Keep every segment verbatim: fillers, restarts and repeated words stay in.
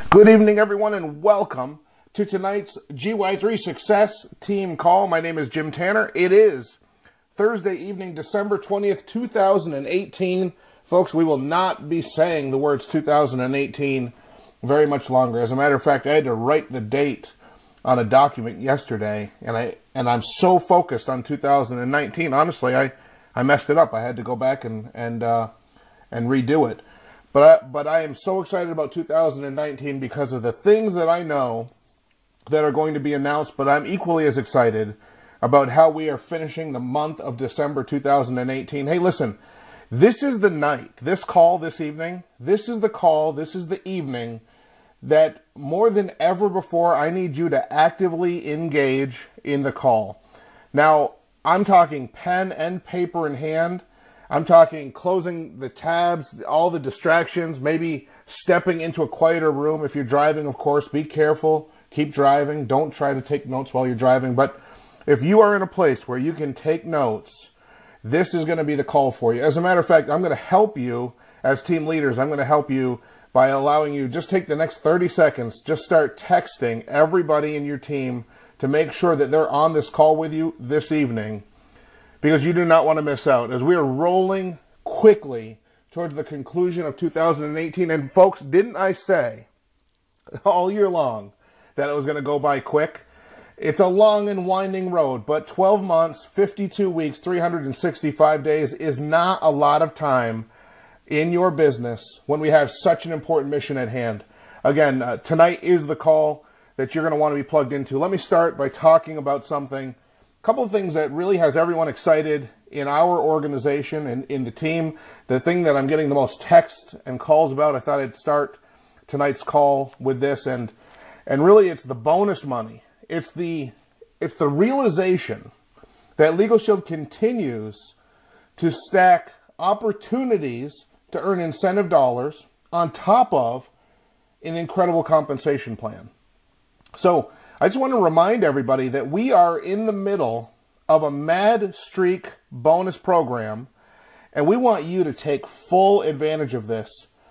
Good evening, everyone, and welcome to tonight's G Y three Success Team Call. My name is Jim Tanner. It is Thursday evening, December twentieth, two thousand eighteen. Folks, we will not be saying the words two thousand eighteen very much longer. As a matter of fact, I had to write the date on a document yesterday, and, I, and I'm so focused on two thousand nineteen. Honestly, I, I messed it up. I had to go back and, and, uh, and redo it. But I, but I am so excited about two thousand nineteen because of the things that I know that are going to be announced, but I'm equally as excited about how we are finishing the month of December two thousand eighteen. Hey, listen, this is the night, this call this evening, this is the call, this is the evening that more than ever before, I need you to actively engage in the call. Now, I'm talking pen and paper in hand. I'm talking closing the tabs, all the distractions, maybe stepping into a quieter room. If you're driving, of course, be careful. Keep driving. Don't try to take notes while you're driving. But if you are in a place where you can take notes, this is going to be the call for you. As a matter of fact, I'm going to help you as team leaders. I'm going to help you by allowing you just take the next thirty seconds, just start texting everybody in your team to make sure that they're on this call with you this evening, because you do not want to miss out as we are rolling quickly towards the conclusion of two thousand eighteen. And folks, didn't I say all year long that it was going to go by quick? It's a long and winding road, but twelve months, fifty-two weeks, three hundred sixty-five days is not a lot of time in your business when we have such an important mission at hand. Again, uh, tonight is the call that you're going to want to be plugged into. Let me start by talking about something, a couple of things that really has everyone excited in our organization and in the team. The thing that I'm getting the most texts and calls about, I thought I'd start tonight's call with this, and and really it's the bonus money. It's the it's the realization that Legal Shield continues to stack opportunities to earn incentive dollars on top of an incredible compensation plan. So I just want to remind everybody that we are in the middle of a Mad Streak bonus program, and we want you to take full advantage of this.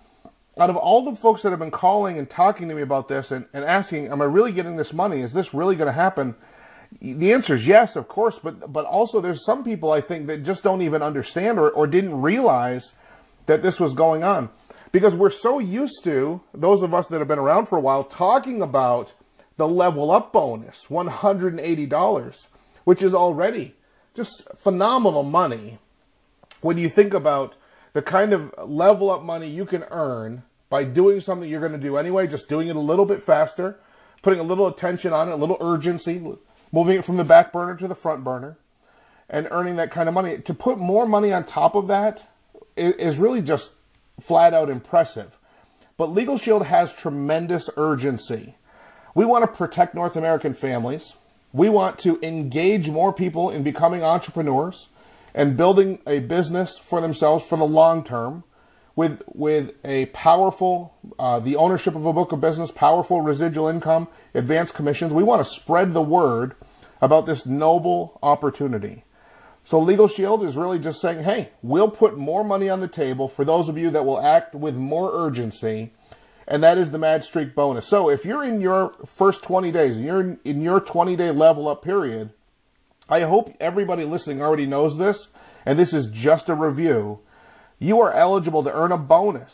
Out of all the folks that have been calling and talking to me about this and, and asking, am I really getting this money? Is this really going to happen? The answer is yes, of course, but but also there's some people, I think, that just don't even understand or, or didn't realize that this was going on. Because we're so used to, those of us that have been around for a while, talking about the level up bonus, one hundred eighty dollars, which is already just phenomenal money when you think about the kind of level up money you can earn by doing something you're going to do anyway, just doing it a little bit faster, putting a little attention on it, a little urgency, moving it from the back burner to the front burner, and earning that kind of money. To put more money on top of that is really just flat out impressive. But Legal Shield has tremendous urgency. We want to protect North American families. We want to engage more people in becoming entrepreneurs and building a business for themselves for the long term with, with a powerful, uh, the ownership of a book of business, powerful residual income, advanced commissions. We want to spread the word about this noble opportunity. So Legal Shield is really just saying, hey, we'll put more money on the table for those of you that will act with more urgency, and that is the Mad Streak bonus. So if you're in your first twenty days, you're in your twenty-day level up period, I hope everybody listening already knows this, and this is just a review. You are eligible to earn a bonus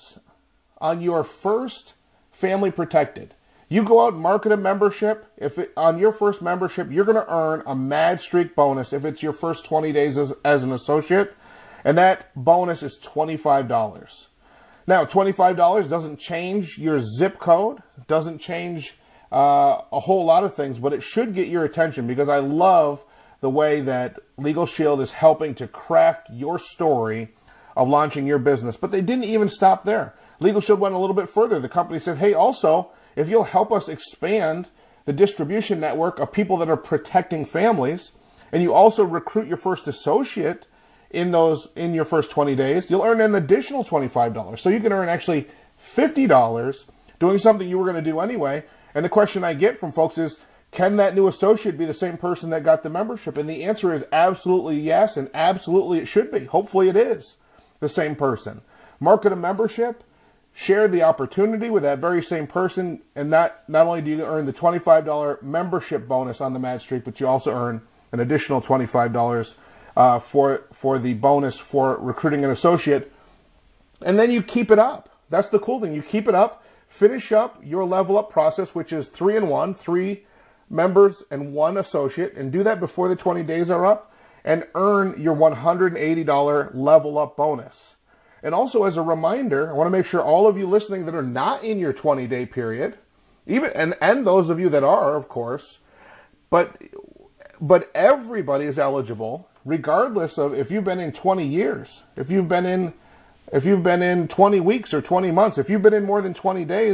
on your first Family Protected. You go out and market a membership. If it, on your first membership, you're going to earn a Mad Streak bonus if it's your first twenty days as, as an associate, and that bonus is twenty-five dollars. Now, twenty-five dollars doesn't change your zip code, doesn't change uh, a whole lot of things, but it should get your attention because I love the way that Legal Shield is helping to craft your story of launching your business. But they didn't even stop there. Legal Shield went a little bit further. The company said, hey, also, if you'll help us expand the distribution network of people that are protecting families, and you also recruit your first associate in those in your first twenty days, you'll earn an additional twenty-five dollars. So you can earn actually fifty dollars doing something you were going to do anyway. And the question I get from folks is, can that new associate be the same person that got the membership? And the answer is absolutely yes, and absolutely it should be. Hopefully it is the same person. Market a membership, share the opportunity with that very same person, and not, not only do you earn the twenty-five dollars membership bonus on the Mad Streak, but you also earn an additional twenty-five dollars uh, for, for the bonus for recruiting an associate. And then you keep it up. That's the cool thing. You keep it up, finish up your level up process, which is three and one, three members and one associate, and do that before the twenty days are up, and earn your one hundred eighty dollars level up bonus. And also, as a reminder, I want to make sure all of you listening that are not in your twenty-day period, even and, and those of you that are, of course, but but everybody is eligible, regardless of if you've been in twenty years, if you've been in if you've been in twenty weeks or twenty months, if you've been in more than twenty days,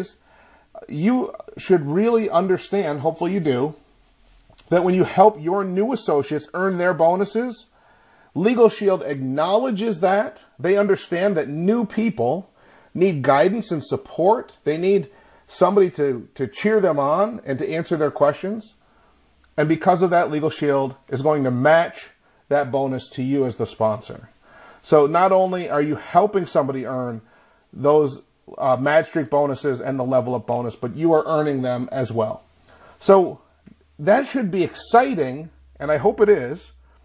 you should really understand, hopefully you do, that when you help your new associates earn their bonuses, Legal Shield acknowledges that. They understand that new people need guidance and support. They need somebody to, to cheer them on and to answer their questions. And because of that, Legal Shield is going to match that bonus to you as the sponsor. So not only are you helping somebody earn those uh, Mad Streak bonuses and the level up bonus, but you are earning them as well. So that should be exciting, and I hope it is,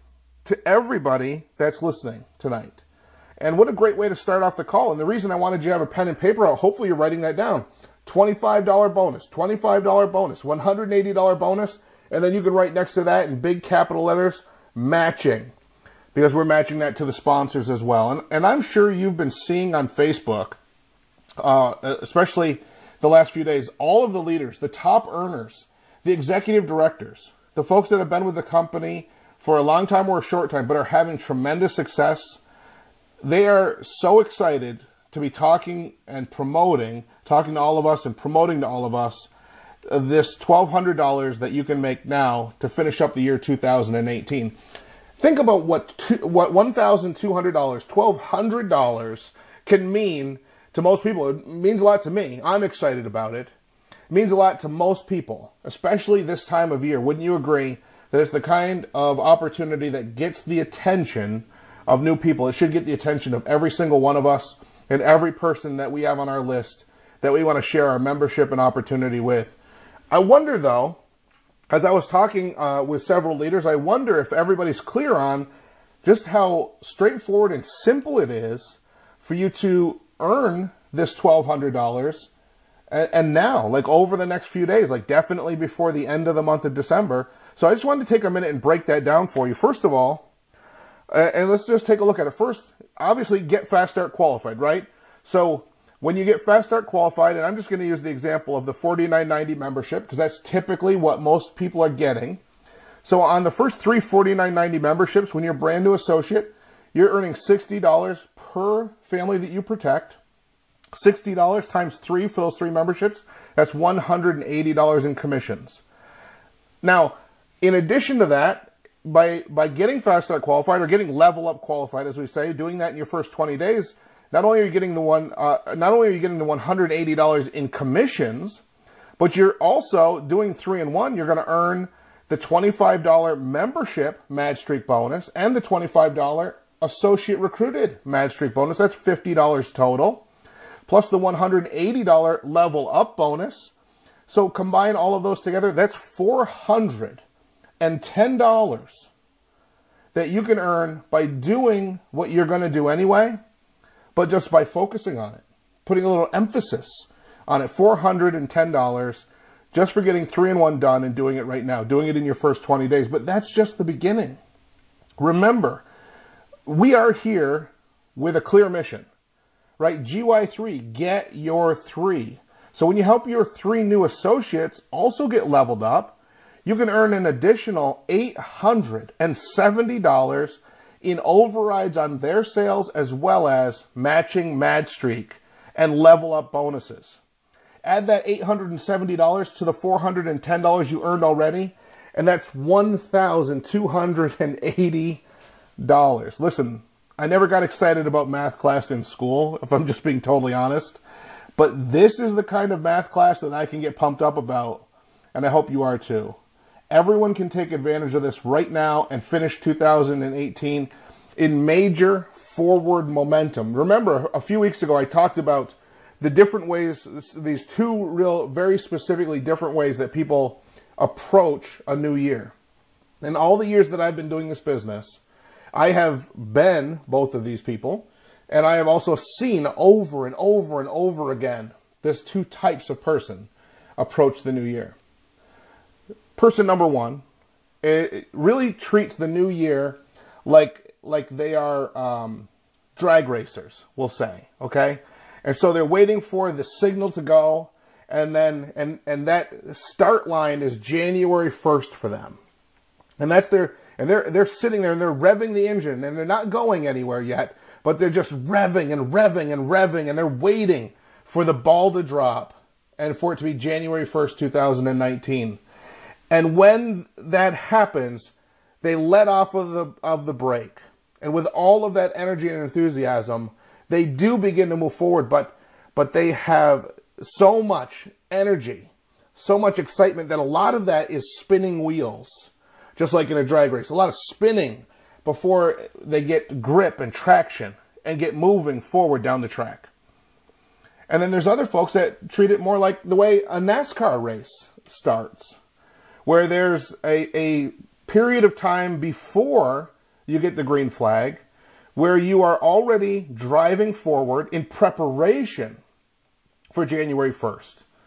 to everybody that's listening tonight. And what a great way to start off the call. And the reason I wanted you to have a pen and paper out, hopefully you're writing that down. twenty-five dollars bonus, twenty-five dollars bonus, one hundred eighty dollars bonus, and then you can write next to that in big capital letters, matching, because we're matching that to the sponsors as well. And, and I'm sure you've been seeing on Facebook, uh, especially the last few days, all of the leaders, the top earners, the executive directors, the folks that have been with the company for a long time or a short time, but are having tremendous success. They are so excited to be talking and promoting, talking to all of us and promoting to all of us uh, this twelve hundred dollars that you can make now to finish up the year two thousand eighteen. Think about what two, what one thousand two hundred dollars, twelve hundred dollars can mean to most people. It means a lot to me. I'm excited about it. It means a lot to most people, especially this time of year. Wouldn't you agree that it's the kind of opportunity that gets the attention of new people? It should get the attention of every single one of us and every person that we have on our list that we want to share our membership and opportunity with. I wonder, though, as I was talking uh, with several leaders, I wonder if everybody's clear on just how straightforward and simple it is for you to earn this twelve hundred dollars and, and now, like over the next few days, like definitely before the end of the month of December. So I just wanted to take a minute and break that down for you. First of all, uh, and let's just take a look at it. First, obviously, get Fast Start qualified, right? So when you get Fast Start qualified, and I'm just going to use the example of the forty-nine ninety membership, because that's typically what most people are getting. So on the first three forty-nine ninety memberships, when you're a brand new associate, you're earning sixty dollars per family that you protect. sixty dollars times three for those three memberships, that's one hundred eighty dollars in commissions. Now, in addition to that, by by getting Fast Start qualified or getting Level Up qualified, as we say, doing that in your first twenty days, not only are you getting the one, uh, not only are you getting the one hundred eighty dollars in commissions, but you're also doing three and one. You're going to earn the twenty-five dollars membership Mad Streak bonus and the twenty-five dollars associate recruited Mad Streak bonus. That's fifty dollars total, plus the one hundred eighty dollars Level Up bonus. So combine all of those together, that's four hundred ten dollars that you can earn by doing what you're going to do anyway, but just by focusing on it, putting a little emphasis on it. four hundred ten dollars just for getting three and one done and doing it right now, doing it in your first twenty days. But that's just the beginning. Remember, we are here with a clear mission, right? G Y three, get your three. So when you help your three new associates also get leveled up, you can earn an additional eight hundred seventy dollars in overrides on their sales, as well as matching Mad Streak and Level Up bonuses. Add that eight hundred seventy dollars to the four hundred ten dollars you earned already, and that's one thousand two hundred eighty dollars. Listen, I never got excited about math class in school, if I'm just being totally honest. But this is the kind of math class that I can get pumped up about, and I hope you are too. Everyone can take advantage of this right now and finish two thousand eighteen in major forward momentum. Remember, a few weeks ago I talked about the different ways, these two real, very specifically different ways that people approach a new year. In all the years that I've been doing this business, I have been both of these people, and I have also seen over and over and over again this two types of person approach the new year. Person number one, it really treats the new year like like they are um, drag racers, we'll say, okay? And so they're waiting for the signal to go, and then and and that start line is January first for them, and that's their and they're they're sitting there and they're revving the engine and they're not going anywhere yet, but they're just revving and revving and revving and they're waiting for the ball to drop and for it to be January first, two thousand nineteen. And when that happens, they let off of the of the brake. And with all of that energy and enthusiasm, they do begin to move forward, but but they have so much energy, so much excitement that a lot of that is spinning wheels, just like in a drag race. A lot of spinning before they get grip and traction and get moving forward down the track. And then there's other folks that treat it more like the way a NASCAR race starts, where there's a, a period of time before you get the green flag, where you are already driving forward in preparation for January first.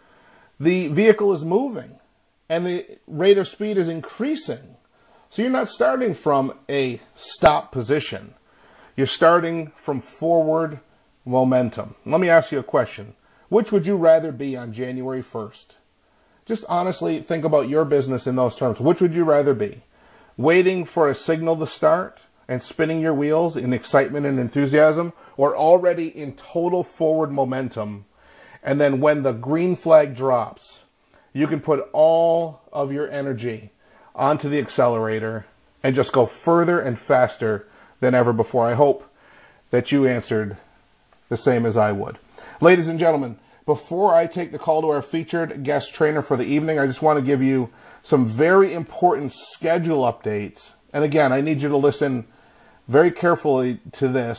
The vehicle is moving, and the rate of speed is increasing. So you're not starting from a stop position. You're starting from forward momentum. Let me ask you a question. Which would you rather be on January first? Just honestly think about your business in those terms. Which would you rather be? Waiting for a signal to start and spinning your wheels in excitement and enthusiasm, or already in total forward momentum, and then when the green flag drops, you can put all of your energy onto the accelerator and just go further and faster than ever before? I hope that you answered the same as I would. Ladies and gentlemen, before I take the call to our featured guest trainer for the evening, I just want to give you some very important schedule updates. And again, I need you to listen very carefully to this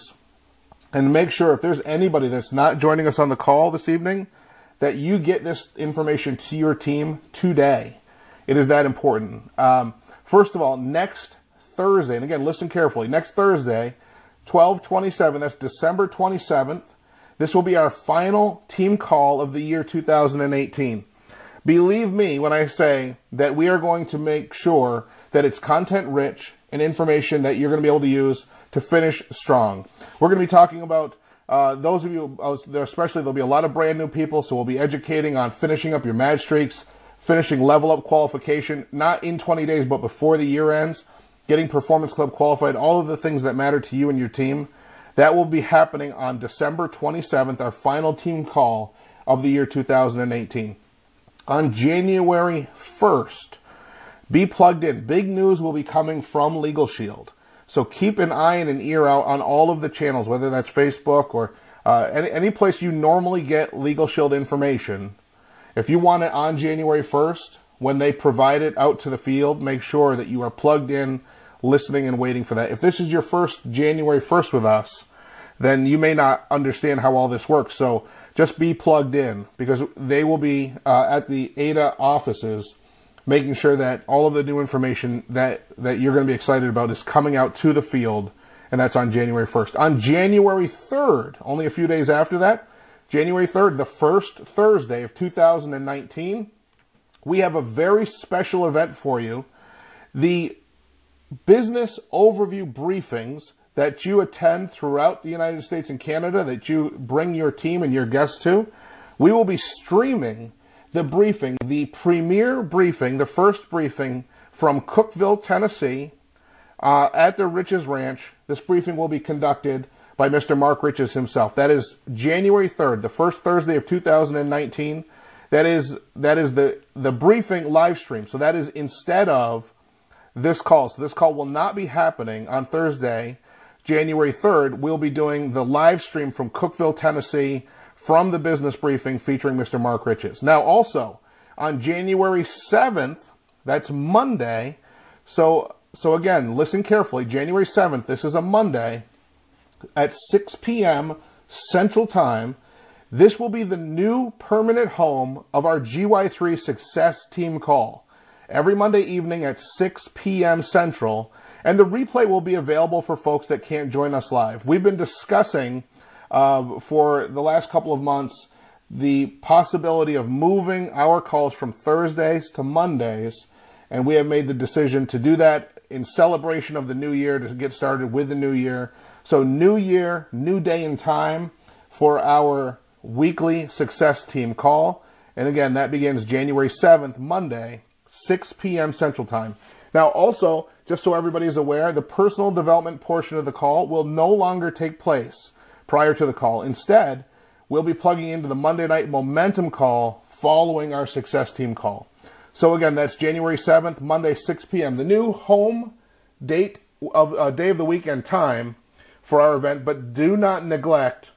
and make sure if there's anybody that's not joining us on the call this evening, that you get this information to your team today. It is that important. Um, first of all, next Thursday, and again, listen carefully, next Thursday, twelve twenty-seven, that's December twenty-seventh, this will be our final team call of the year two thousand eighteen. Believe me when I say that we are going to make sure that it's content rich and information that you're going to be able to use to finish strong. We're going to be talking about, uh, those of you, especially there'll be a lot of brand new people, so we'll be educating on finishing up your Mad Streaks, finishing level up qualification, not in twenty days, but before the year ends, getting Performance Club qualified, all of the things that matter to you and your team. That will be happening on December twenty-seventh, our final team call of the year two thousand eighteen. On January first, be plugged in. Big news will be coming from Legal Shield. So keep an eye and an ear out on all of the channels, whether that's Facebook or uh, any, any place you normally get Legal Shield information. If you want it on January first, when they provide it out to the field, make sure that you are plugged in, listening and waiting for that. If this is your first January first with us, then you may not understand how all this works. So just be plugged in, because they will be uh, at the A D A offices making sure that all of the new information that, that you're going to be excited about is coming out to the field, and that's on January first. On January third, only a few days after that, January third, the first Thursday of two thousand nineteen, we have a very special event for you. The business overview briefings that you attend throughout the United States and Canada, that you bring your team and your guests to, we will be streaming the briefing, the premier briefing, the first briefing from Cookeville, Tennessee, uh, at the Riches Ranch. This briefing will be conducted by Mister Mark Riches himself. That is January third, the first Thursday of two thousand nineteen. That is that is the, the briefing live stream. So that is instead of this call. So this call will not be happening on Thursday, January third. We'll be doing the live stream from Cookeville, Tennessee, from the business briefing featuring Mister Mark Riches. Now also, on January seventh, that's Monday, so so again, listen carefully, January seventh, this is a Monday, at six p.m. Central Time, This will be the new permanent home of our G Y three Success Team Call every Monday evening at six p.m. Central, and the replay will be available for folks that can't join us live. We've been discussing uh, for the last couple of months the possibility of moving our calls from Thursdays to Mondays, and we have made the decision to do that in celebration of the new year, to get started with the new year. So new year, new day and time for our weekly Success Team Call. And again, that begins January seventh, Monday, six p.m. Central Time. Now also, just so everybody is aware, the personal development portion of the call will no longer take place prior to the call. Instead, we'll be plugging into the Monday Night Momentum Call following our Success Team Call. So again, that's January seventh, Monday, six p.m. The new home date of uh, day of the week and time for our event, but do not neglect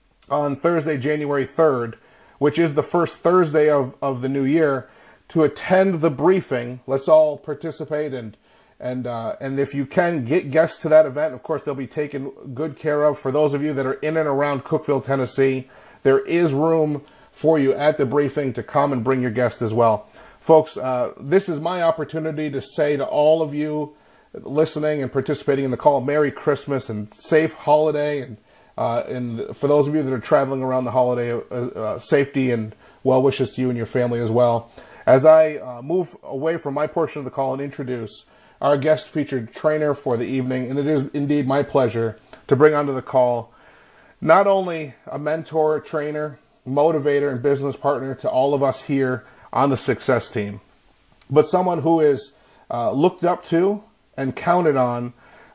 on Thursday, January third, which is the first Thursday of, of the new year, to attend the briefing. Let's all participate, and and uh, and if you can, get guests to that event. Of course, they'll be taken good care of. For those of you that are in and around Cookeville, Tennessee, there is room for you at the briefing to come and bring your guests as well. Folks, uh, this is my opportunity to say to all of you listening and participating in the call, Merry Christmas and safe holiday, and uh, and for those of you that are traveling around the holiday, uh, uh, safety and well wishes to you and your family as well. As I uh, move away from my portion of the call and introduce our guest featured trainer for the evening, and it is indeed my pleasure to bring onto the call not only a mentor, trainer, motivator, and business partner to all of us here on the Success Team, but someone who is uh, looked up to and counted on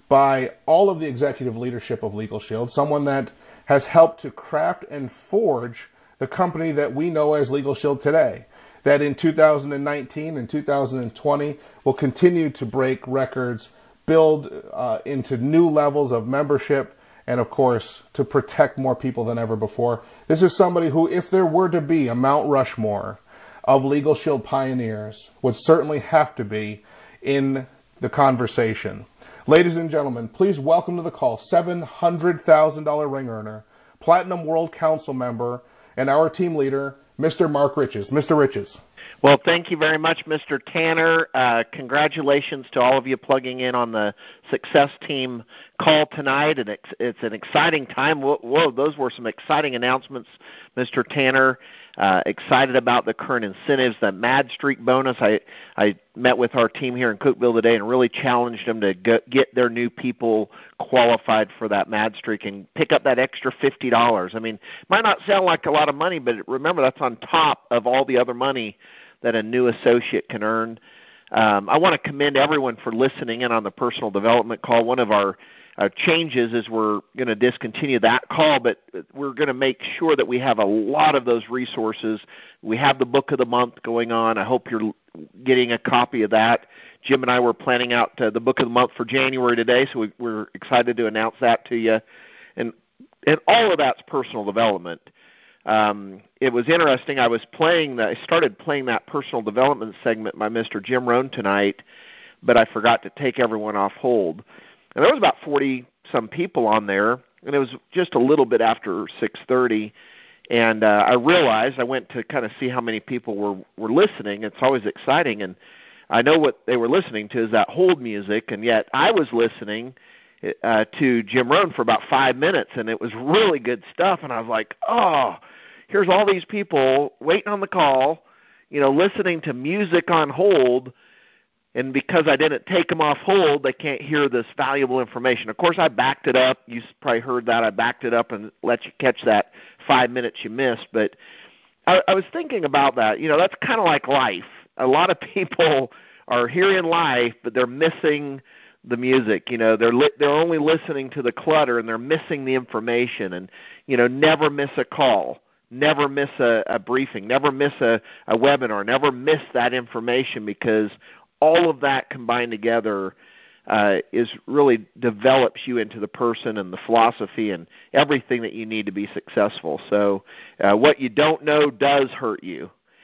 by all of the executive leadership of Legal Shield, someone that has helped to craft and forge the company that we know as Legal Shield today, that in two thousand nineteen and two thousand twenty will continue to break records, build uh, into new levels of membership, and of course, to protect more people than ever before. This is somebody who, if there were to be a Mount Rushmore of Legal Shield pioneers, would certainly have to be in the conversation. Ladies and gentlemen, please welcome to the call seven hundred thousand dollars ring earner, Platinum World Council member, and our team leader, Mister Mark Riches. Mister Riches. Well, thank you very much, Mister Tanner. Uh, congratulations to all of you plugging in on the Success Team Call tonight. And it's, it's an exciting time. Whoa, whoa, those were some exciting announcements, Mister Tanner. Uh, excited about the current incentives, that Mad Streak bonus. I, I met with our team here in Cookeville today and really challenged them to go, get their new people qualified for that Mad Streak and pick up that extra fifty dollars. I mean, it might not sound like a lot of money, but remember, that's on top of all the other money that a new associate can earn. Um, I want to commend everyone for listening in on the personal development call. One of our uh, changes is we're going to discontinue that call, but we're going to make sure that we have a lot of those resources. We have the book of the month going on. I hope you're getting a copy of that. Jim and I were planning out uh, the book of the month for January today, so we, we're excited to announce that to you. And, and all of that's personal development. Um, it was interesting. I was playing the, I started playing that personal development segment by Mister Jim Rohn tonight, but I forgot to take everyone off hold. And there was about forty-some people on there, and it was just a little bit after six thirty. And uh, I realized, I went to kind of see how many people were, were listening. It's always exciting. And I know what they were listening to is that hold music, and yet I was listening uh, to Jim Rohn for about five minutes, and it was really good stuff. And I was like, oh, here's all these people waiting on the call, you know, listening to music on hold, and because I didn't take them off hold, they can't hear this valuable information. Of course, I backed it up. You probably heard that. I backed it up and let you catch that five minutes you missed. But I, I was thinking about that. You know, that's kind of like life. A lot of people are hearing life, but they're missing the music. You know, they're li- they're only listening to the clutter, and they're missing the information. And, you know, never miss a call. Never miss a, a briefing. Never miss a, a webinar. Never miss that information, because all of that combined together uh, is really develops you into the person and the philosophy and everything that you need to be successful. So uh, what you don't know does hurt you.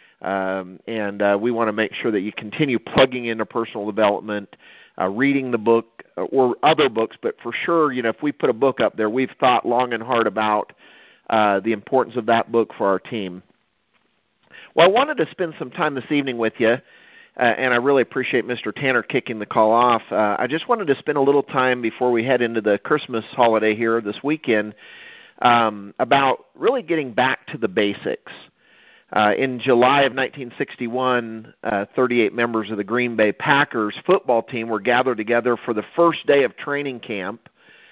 Um, and uh, we want to make sure that you continue plugging into personal development, uh, reading the book or other books. But for sure, you know, if we put a book up there, we've thought long and hard about uh, the importance of that book for our team. Well, I wanted to spend some time this evening with you, uh, and I really appreciate Mister Tanner kicking the call off. Uh, I just wanted to spend a little time before we head into the Christmas holiday here this weekend um, about really getting back to the basics. Uh, in July of nineteen sixty-one, uh, thirty-eight members of the Green Bay Packers football team were gathered together for the first day of training camp,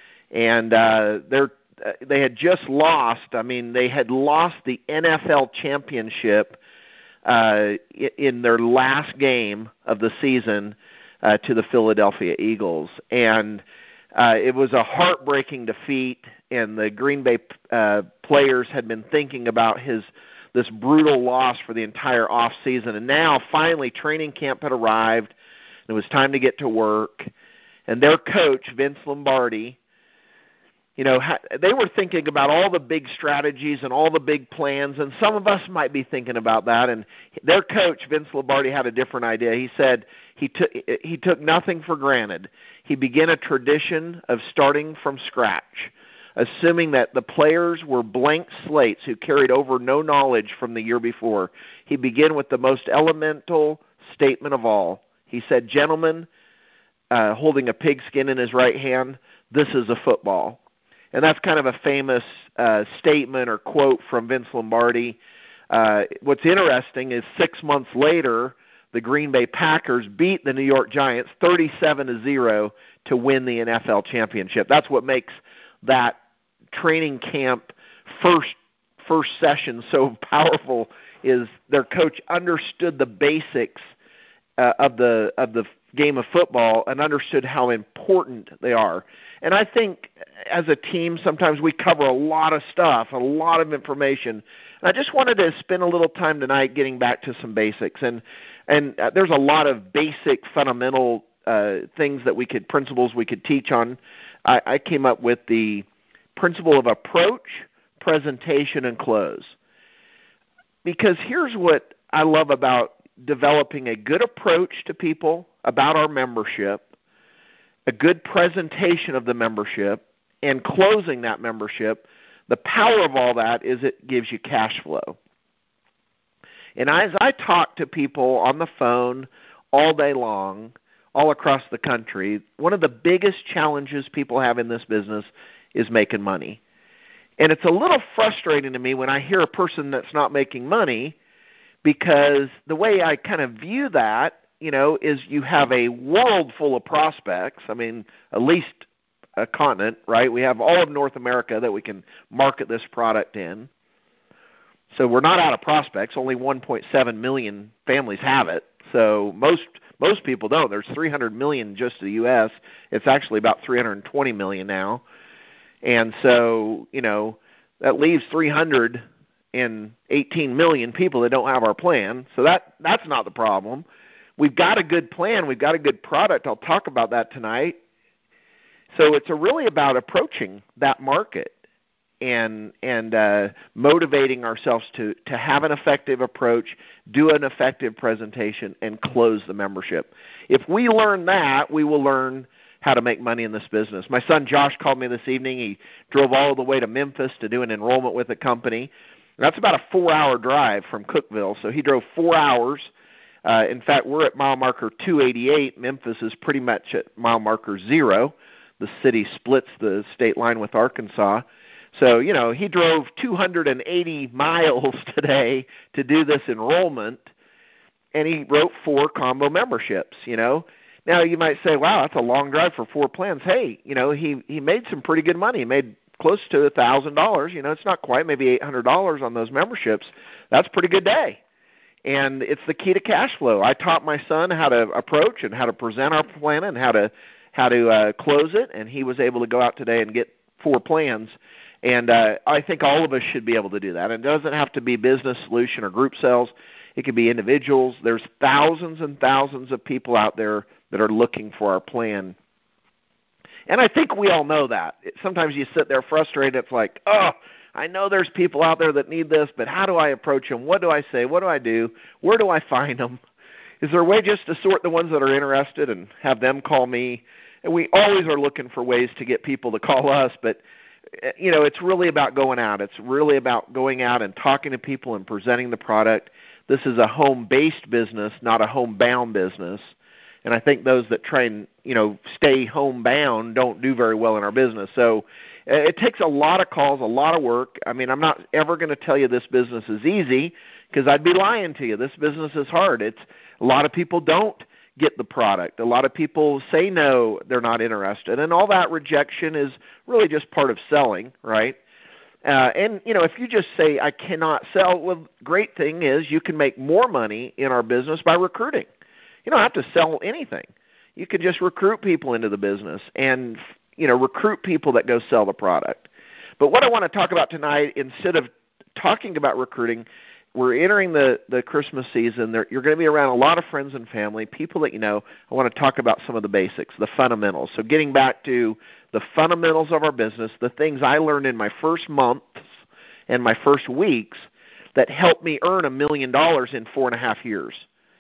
and uh, they're, uh, they had just lost, I mean, they had lost the N F L championship uh, in their last game of the season uh, to the Philadelphia Eagles. And uh, it was a heartbreaking defeat, and the Green Bay uh, players had been thinking about his this brutal loss for the entire off season. And now, finally, training camp had arrived. It was time to get to work. And their coach, Vince Lombardi, you know, they were thinking about all the big strategies and all the big plans, and some of us might be thinking about that. And their coach, Vince Lombardi, had a different idea. He said he took he took nothing for granted. He began a tradition of starting from scratch, assuming that the players were blank slates who carried over no knowledge from the year before. He began with the most elemental statement of all. He said, "Gentlemen," uh, holding a pigskin in his right hand, "this is a football." And that's kind of a famous uh, statement or quote from Vince Lombardi. Uh, what's interesting is six months later, the Green Bay Packers beat the New York Giants thirty-seven to zero to win the N F L championship. That's what makes that training camp first first session so powerful, is their coach understood the basics uh, of the of the game of football and understood how important they are. And I think as a team, sometimes we cover a lot of stuff, a lot of information. And I just wanted to spend a little time tonight getting back to some basics. And and uh, there's a lot of basic, fundamental uh, things that we could, principles we could teach on. I, I came up with the principle of approach, presentation, and close. Because here's what I love about developing a good approach to people about our membership, a good presentation of the membership, and closing that membership. The power of all that is it gives you cash flow. And as I talk to people on the phone all day long, all across the country, one of the biggest challenges people have in this business is making money. And it's a little frustrating to me when I hear a person that's not making money, because the way I kind of view that, you know, is you have a world full of prospects. I mean, at least a continent, right? We have all of North America that we can market this product in. So we're not out of prospects. Only one point seven million families have it. So most most people don't. There's three hundred million just in the U S It's actually about three hundred twenty million now. And so, you know, that leaves three hundred eighteen million people that don't have our plan. So that that's not the problem. We've got a good plan. We've got a good product. I'll talk about that tonight. So it's a really about approaching that market and and uh, motivating ourselves to, to have an effective approach, do an effective presentation, and close the membership. If we learn that, we will learn how to make money in this business. My son Josh called me this evening. He drove all the way to Memphis to do an enrollment with a company. That's about a four-hour drive from Cookeville. So he drove four hours. Uh, in fact, we're at mile marker two eighty-eight. Memphis is pretty much at mile marker zero. The city splits the state line with Arkansas. So, you know, he drove two hundred eighty miles today to do this enrollment, and he wrote four combo memberships, you know. Now, you might say, wow, that's a long drive for four plans. Hey, you know, he, he made some pretty good money. He made close to one thousand dollars. You know, it's not quite, maybe eight hundred dollars on those memberships. That's a pretty good day. And it's the key to cash flow. I taught my son how to approach and how to present our plan and how to how to uh, close it, and he was able to go out today and get four plans. And uh, I think all of us should be able to do that. It doesn't have to be business solution or group sales. It could be individuals. There's thousands and thousands of people out there that are looking for our plan. And I think we all know that. Sometimes you sit there frustrated. It's like, oh, I know there's people out there that need this, but how do I approach them? What do I say? What do I do? Where do I find them? Is there a way just to sort the ones that are interested and have them call me? And we always are looking for ways to get people to call us, but you know, it's really about going out. It's really about going out and talking to people and presenting the product. This is a home-based business, not a home-bound business. And I think those that try and, you know, stay homebound don't do very well in our business. So it takes a lot of calls, a lot of work. I mean, I'm not ever going to tell you this business is easy because I'd be lying to you. This business is hard. It's a lot of people don't get the product. A lot of people say no, they're not interested. And all that rejection is really just part of selling, right? Uh, and, you know, if you just say, I cannot sell, well, great thing is you can make more money in our business by recruiting. You don't have to sell anything. You can just recruit people into the business and, you know, recruit people that go sell the product. But what I want to talk about tonight, instead of talking about recruiting, we're entering the, the Christmas season. There, you're going to be around a lot of friends and family, people that you know. I want to talk about some of the basics, the fundamentals. So getting back to the fundamentals of our business, the things I learned in my first months and my first weeks that helped me earn a million dollars in four and a half years,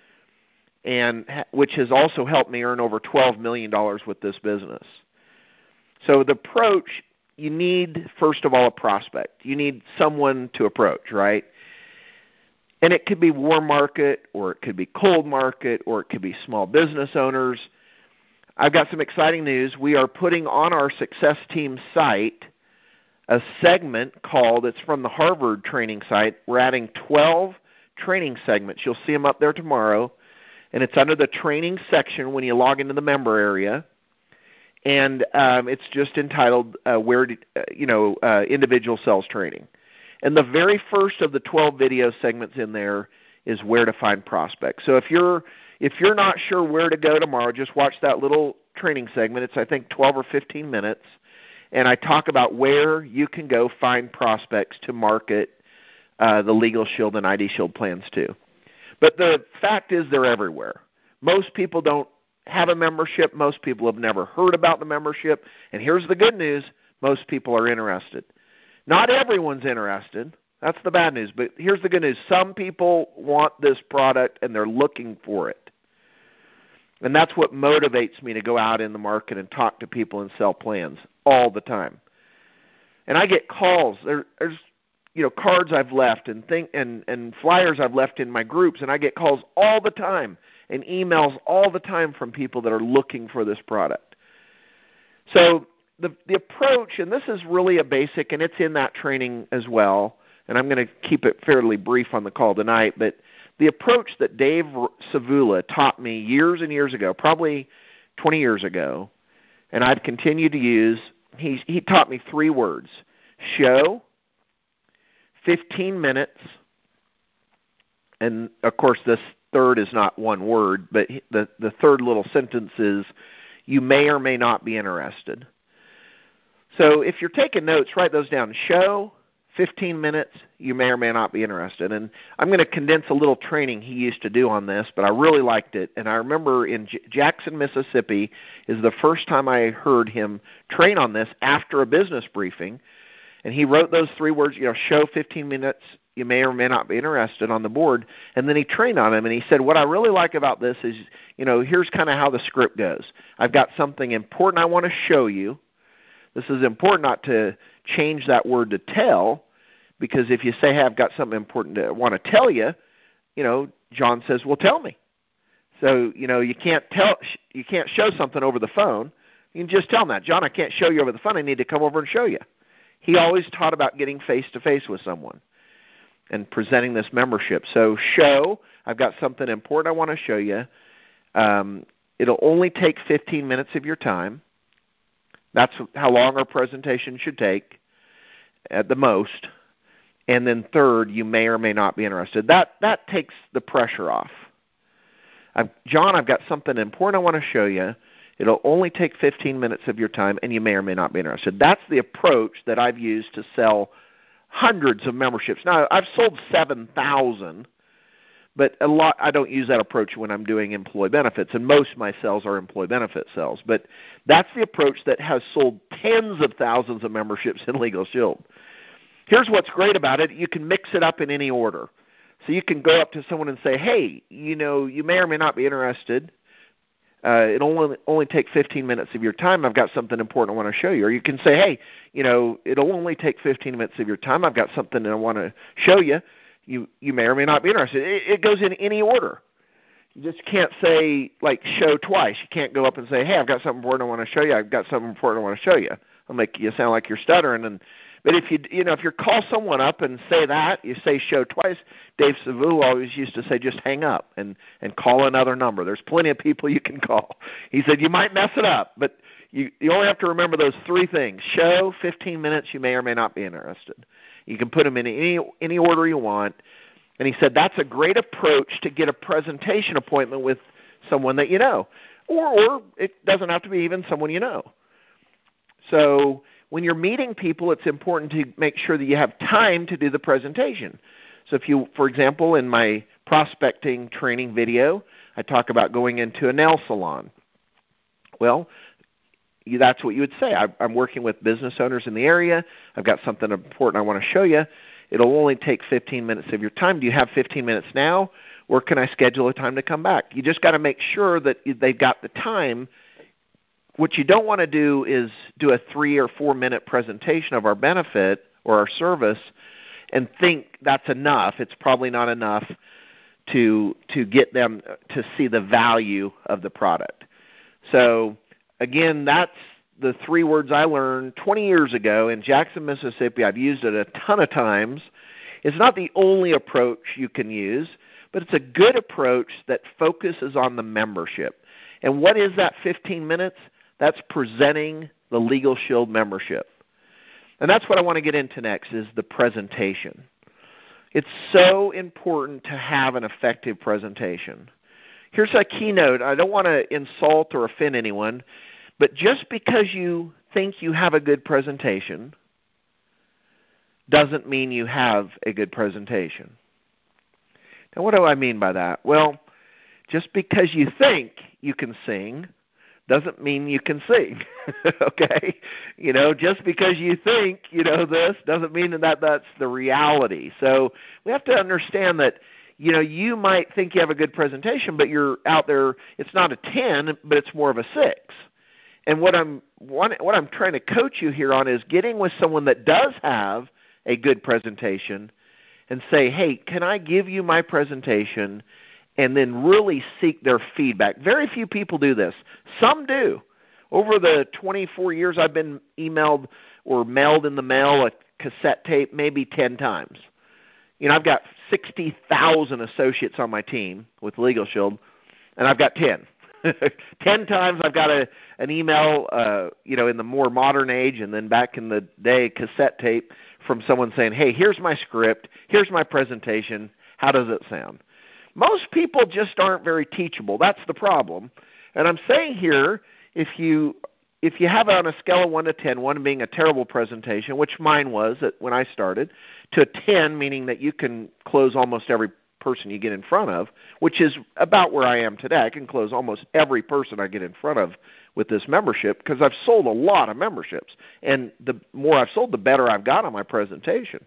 and which has also helped me earn over twelve million dollars with this business. So the approach, you need, first of all, a prospect. You need someone to approach, right? And it could be warm market, or it could be cold market, or it could be small business owners. I've got some exciting news. We are putting on our Success Team site a segment called, it's from the Harvard training site. We're adding twelve training segments. You'll see them up there tomorrow. And it's under the training section when you log into the member area. And um, it's just entitled, uh, where do, uh, you know, uh, Individual Sales Training. And the very first of the twelve video segments in there is where to find prospects. So if you're if you're not sure where to go tomorrow, just watch that little training segment. It's, I think, twelve or fifteen minutes. And I talk about where you can go find prospects to market uh, the Legal Shield and I D Shield plans to. But the fact is they're everywhere. Most people don't have a membership. Most people have never heard about the membership. And here's the good news. Most people are interested. Not everyone's interested. That's the bad news. But here's the good news. Some people want this product and they're looking for it. And that's what motivates me to go out in the market and talk to people and sell plans all the time. And I get calls. There, there's you know, cards I've left and think and, and flyers I've left in my groups, and I get calls all the time and emails all the time from people that are looking for this product. So the the approach, and this is really a basic, and it's in that training as well, and I'm going to keep it fairly brief on the call tonight, but the approach that Dave Savula taught me years and years ago, probably twenty years ago, and I've continued to use, he, he taught me three words: show, fifteen minutes, and of course this third is not one word, but the, the third little sentence is, you may or may not be interested. So if you're taking notes, write those down. Show, fifteen minutes, you may or may not be interested. And I'm going to condense a little training he used to do on this, but I really liked it. And I remember in J- Jackson, Mississippi is the first time I heard him train on this after a business briefing. And he wrote those three words, you know, show, fifteen minutes, you may or may not be interested, on the board. And then he trained on them. And he said, what I really like about this is, you know, here's kind of how the script goes. I've got something important I want to show you. This is important not to change that word to tell, because if you say, hey, I've got something important to want to tell you, you know, John says, well, tell me. So, you know, you can't tell, you can't show something over the phone. You can just tell them that. John, I can't show you over the phone. I need to come over and show you. He always taught about getting face-to-face with someone and presenting this membership. So show, I've got something important I want to show you. Um, it'll only take fifteen minutes of your time. That's how long our presentation should take at the most. And then third, you may or may not be interested. That that takes the pressure off. I've, John, I've got something important I want to show you. It'll only take fifteen minutes of your time, and you may or may not be interested. That's the approach that I've used to sell hundreds of memberships. Now, I've sold seven thousand, but a lot. I don't use that approach when I'm doing employee benefits, and most of my sales are employee benefit sales. But that's the approach that has sold tens of thousands of memberships in Legal Shield. Here's what's great about it. You can mix it up in any order. So you can go up to someone and say, hey, you know, you may or may not be interested. Uh, it'll only, only take fifteen minutes of your time. I've got something important I want to show you. Or you can say, hey, you know, it'll only take fifteen minutes of your time. I've got something that I want to show you. You you may or may not be interested. It, it goes in any order. You just can't say, like, show twice. You can't go up and say, hey, I've got something important I want to show you. I've got something important I want to show you. I'll make you sound like you're stuttering. And But if you you know if you call someone up and say that, you say show twice, Dave Savu always used to say just hang up and, and call another number. There's plenty of people you can call. He said you might mess it up, but you, you only have to remember those three things. Show, fifteen minutes, you may or may not be interested. You can put them in any any order you want. And he said that's a great approach to get a presentation appointment with someone that you know. Or, or it doesn't have to be even someone you know. So when you're meeting people, it's important to make sure that you have time to do the presentation. So if you, for example, in my prospecting training video, I talk about going into a nail salon. Well, that's what you would say. I'm working with business owners in the area. I've got something important I want to show you. It'll only take fifteen minutes of your time. Do you have fifteen minutes now, or can I schedule a time to come back? You just got to make sure that they've got the time. What you don't want to do is do a three or four minute presentation of our benefit or our service and think that's enough. It's probably not enough to to get them to see the value of the product. So again, that's the three words I learned twenty years ago in Jackson, Mississippi. I've used it a ton of times. It's not the only approach you can use, but it's a good approach that focuses on the membership. And what is that fifteen minutes? That's presenting the Legal Shield membership. And that's what I want to get into next is the presentation. It's so important to have an effective presentation. Here's a keynote. I don't want to insult or offend anyone, but just because you think you have a good presentation doesn't mean you have a good presentation. Now, what do I mean by that? Well, just because you think you can sing doesn't mean you can sing, okay? You know, just because you think you know this doesn't mean that that's the reality. So we have to understand that, you know, you might think you have a good presentation, but you're out there, it's not a ten, but it's more of a six. And what I'm what I'm trying to coach you here on is getting with someone that does have a good presentation and say, hey, can I give you my presentation, and then really seek their feedback. Very few people do this. Some do. Over the twenty-four years I've been emailed or mailed in the mail a cassette tape maybe ten times. You know, I've got sixty thousand associates on my team with Legal Shield, and I've got ten. Ten times I've got a, an email, uh, you know, in the more modern age, and then back in the day, cassette tape from someone saying, hey, here's my script, here's my presentation, how does it sound? Most people just aren't very teachable. That's the problem. And I'm saying here, if you if you have it on a scale of one to ten, one being a terrible presentation, which mine was when I started, to a ten, meaning that you can close almost every person you get in front of, which is about where I am today. I can close almost every person I get in front of with this membership because I've sold a lot of memberships. And the more I've sold, the better I've got on my presentation.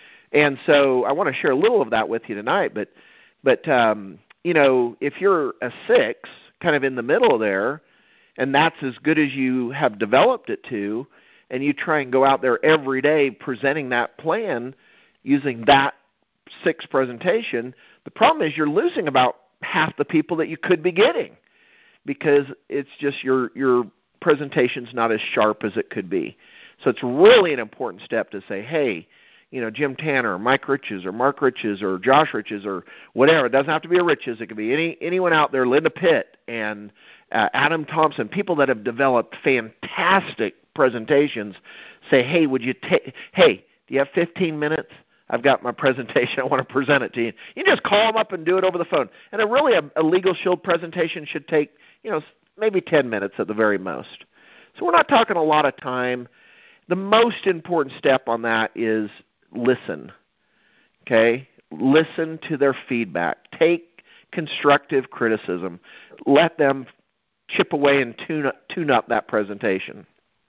And so I want to share a little of that with you tonight. But, but um, you know, if you're a six, kind of in the middle there, and that's as good as you have developed it to, and you try and go out there every day presenting that plan using that six presentation, the problem is you're losing about half the people that you could be getting because it's just your your presentation's not as sharp as it could be. So it's really an important step to say, hey, you know, Jim Tanner, or Mike Riches, or Mark Riches, or Josh Riches, or whatever. It doesn't have to be a Riches. It could be any anyone out there, Linda Pitt and uh, Adam Thompson, people that have developed fantastic presentations. Say, hey, would you take? Hey, do you have fifteen minutes? I've got my presentation. I want to present it to you. You just call them up and do it over the phone. And a really a, a Legal Shield presentation should take, you know, maybe ten minutes at the very most. So we're not talking a lot of time. The most important step on that is listen. Okay? Listen to their feedback. Take constructive criticism. Let them chip away and tune up, tune up that presentation.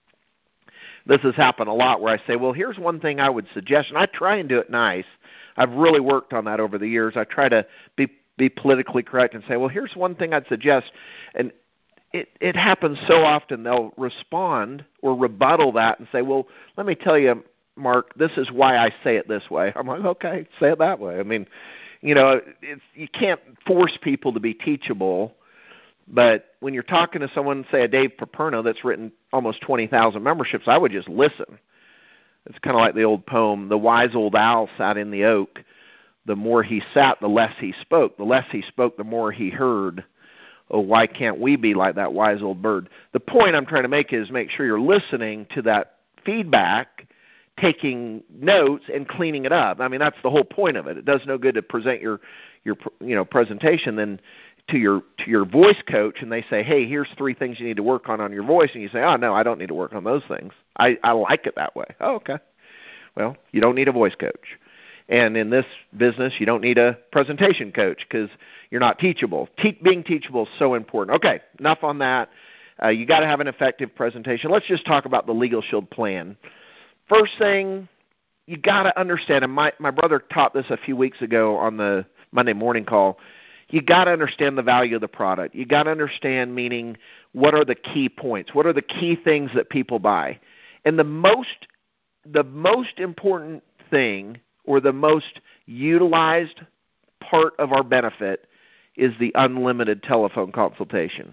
This has happened a lot where I say, well, here's one thing I would suggest, and I try and do it nice. I've really worked on that over the years. I try to be be politically correct and say, well, here's one thing I'd suggest. And it, it happens so often they'll respond or rebuttal that and say, well, let me tell you, Mark, this is why I say it this way. I'm like, okay, say it that way. I mean, you know, it's, you can't force people to be teachable, but when you're talking to someone, say a Dave Paperno that's written almost twenty thousand memberships, I would just listen. It's kind of like the old poem, the wise old owl sat in the oak. The more he sat, the less he spoke. The less he spoke, the more he heard. Oh, why can't we be like that wise old bird? The point I'm trying to make is make sure you're listening to that feedback, taking notes, and cleaning it up. I mean, that's the whole point of it. It does no good to present your, your you know, presentation then to your to your voice coach, and they say, hey, here's three things you need to work on on your voice, and you say, oh, no, I don't need to work on those things. I, I like it that way. Oh, okay. Well, you don't need a voice coach. And in this business, you don't need a presentation coach because you're not teachable. Te- being teachable is so important. Okay, enough on that. Uh, you got to have an effective presentation. Let's just talk about the Legal Shield plan. First thing, you got to understand, and my, my brother taught this a few weeks ago on the Monday morning call, you got to understand the value of the product. You got to understand, meaning what are the key points? What are the key things that people buy? And the most, the most important thing or the most utilized part of our benefit is the unlimited telephone consultation.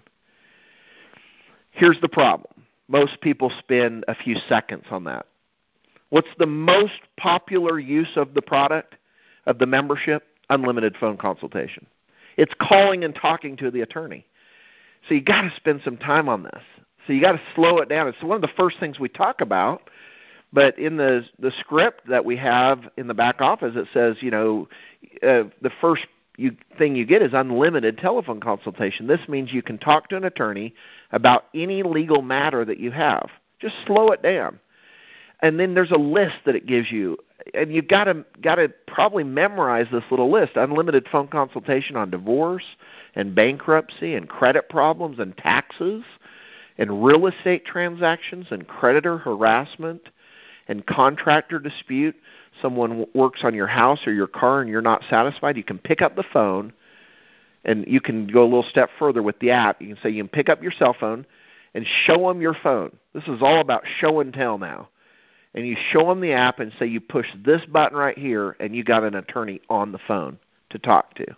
Here's the problem. Most people spend a few seconds on that. What's the most popular use of the product, of the membership? Unlimited phone consultation. It's calling and talking to the attorney. So you got to spend some time on this. So you got to slow it down. It's one of the first things we talk about. But in the the script that we have in the back office, it says, you know, uh, the first you, thing you get is unlimited telephone consultation. This means you can talk to an attorney about any legal matter that you have. Just slow it down. And then there's a list that it gives you. And you've got to got to probably memorize this little list. Unlimited phone consultation on divorce and bankruptcy and credit problems and taxes and real estate transactions and creditor harassment and contractor dispute. Someone works on your house or your car and you're not satisfied, you can pick up the phone, and you can go a little step further with the app. You can say you can pick up your cell phone and show them your phone. This is all about show and tell now. And you show them the app and say you push this button right here, and you got an attorney on the phone to talk to.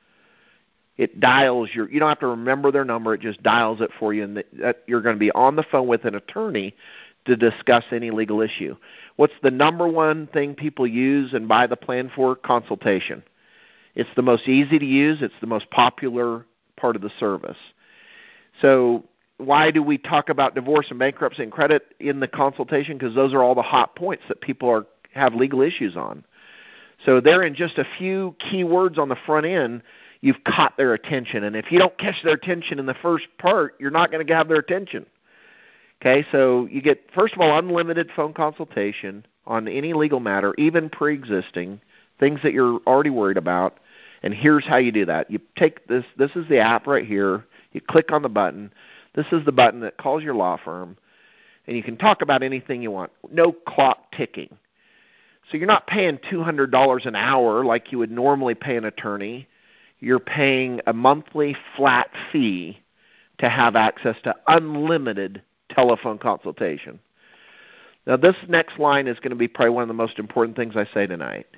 It dials your, you don't have to remember their number, it just dials it for you, and that you're going to be on the phone with an attorney to discuss any legal issue. What's the number one thing people use and buy the plan for? Consultation. It's the most easy to use. It's the most popular part of the service. So why do we talk about divorce and bankruptcy and credit in the consultation? Because those are all the hot points that people are have legal issues on. So there, in just a few key words on the front end, you've caught their attention. And if you don't catch their attention in the first part, you're not going to have their attention. Okay, so you get, first of all, unlimited phone consultation on any legal matter, even pre-existing, things that you're already worried about. And here's how you do that. You take this, this is the app right here. You click on the button. This is the button that calls your law firm. And you can talk about anything you want. No clock ticking. So you're not paying two hundred dollars an hour like you would normally pay an attorney. You're paying a monthly flat fee to have access to unlimited telephone consultation. Now, this next line is going to be probably one of the most important things I say tonight.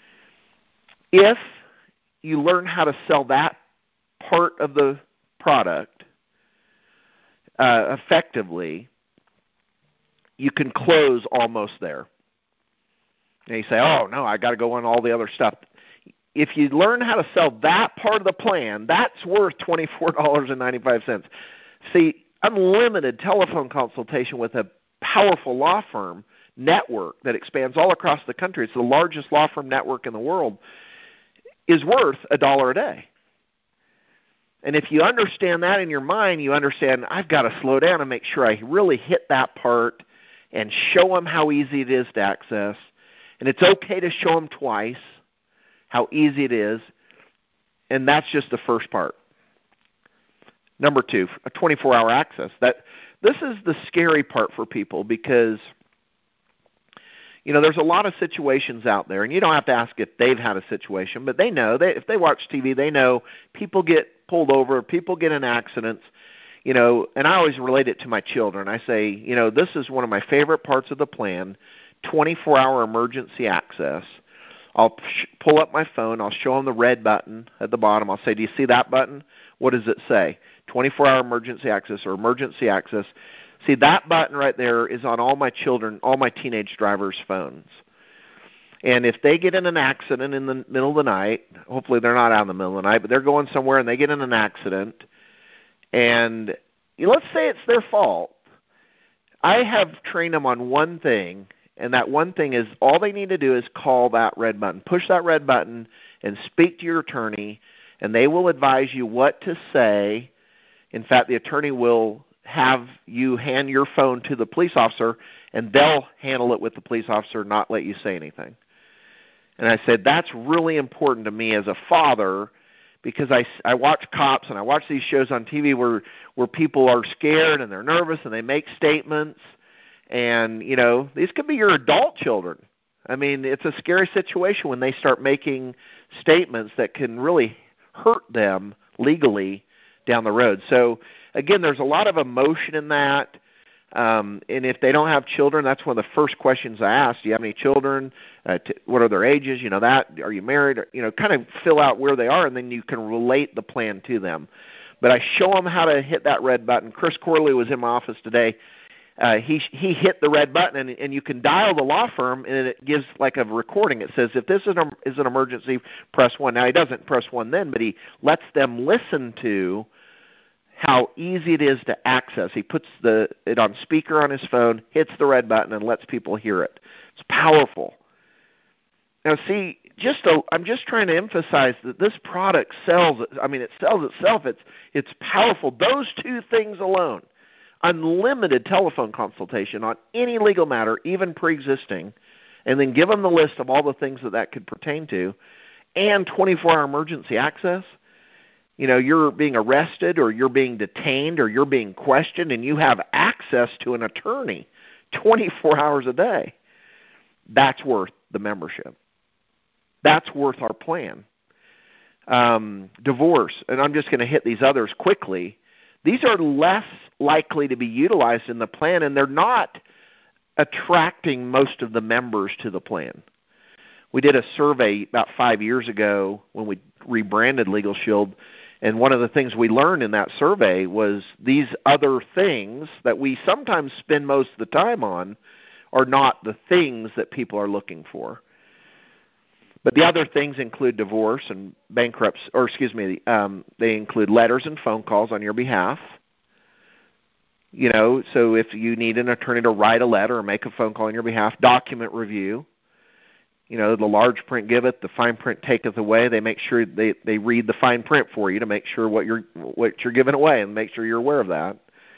If you learn how to sell that part of the product uh, effectively, you can close almost there. And you say, oh, no, I got to go on all the other stuff. If you learn how to sell that part of the plan, that's worth twenty-four dollars and ninety-five cents. See, unlimited telephone consultation with a powerful law firm network that expands all across the country, it's the largest law firm network in the world, is worth a dollar a day. And if you understand that in your mind, you understand I've got to slow down and make sure I really hit that part and show them how easy it is to access. And it's okay to show them twice how easy it is. And that's just the first part. Number two, a twenty-four hour access. That this is the scary part for people because, you know, there's a lot of situations out there, and you don't have to ask if they've had a situation, but they know. They, if they watch T V, they know people get pulled over, people get in accidents. you know, and I always relate it to my children. I say, you know, this is one of my favorite parts of the plan, twenty-four hour emergency access. I'll sh- pull up my phone. I'll show them the red button at the bottom. I'll say, do you see that button? What does it say? twenty-four hour emergency access or emergency access. See, that button right there is on all my children, all my teenage drivers' phones. And if they get in an accident in the middle of the night, hopefully they're not out in the middle of the night, but they're going somewhere and they get in an accident, and let's say it's their fault, I have trained them on one thing, and that one thing is all they need to do is call that red button. Push that red button and speak to your attorney, and they will advise you what to say. In fact, the attorney will have you hand your phone to the police officer, and they'll handle it with the police officer, not let you say anything. And I said, that's really important to me as a father, because I, I watch cops and I watch these shows on T V where, where people are scared and they're nervous and they make statements. And, you know, these could be your adult children. I mean, it's a scary situation when they start making statements that can really hurt them legally down the road. So, again, there's a lot of emotion in that. Um, and if they don't have children, that's one of the first questions I ask. Do you have any children? Uh, t- what are their ages? You know that. Are you married? You know, kind of fill out where they are, and then you can relate the plan to them. But I show them how to hit that red button. Chris Corley was in my office today. Uh, he he hit the red button, and, and you can dial the law firm, and it gives like a recording. It says, if this is an, is an emergency, press one. Now, he doesn't press one then, but he lets them listen to how easy it is to access. He puts the it on speaker on his phone, hits the red button, and lets people hear it. It's powerful. Now, see, just a, I'm just trying to emphasize that this product sells. I mean, it sells itself. It's it's powerful. Those two things alone, unlimited telephone consultation on any legal matter, even pre-existing, and then give them the list of all the things that that could pertain to, and twenty-four hour emergency access. You know, you're being arrested or you're being detained or you're being questioned, and you have access to an attorney twenty-four hours a day. That's worth the membership. That's worth our plan. Um, divorce, and I'm just going to hit these others quickly. These are less likely to be utilized in the plan, and they're not attracting most of the members to the plan. We did a survey about five years ago when we rebranded Legal Shield, and one of the things we learned in that survey was these other things that we sometimes spend most of the time on are not the things that people are looking for. But the other things include divorce and bankruptcy, or excuse me, um, they include letters and phone calls on your behalf. You know, so if you need an attorney to write a letter or make a phone call on your behalf, document review. You know, the large print giveth, the fine print taketh away. They make sure they, they read the fine print for you to make sure what you're what you're giving away and make sure you're aware of that.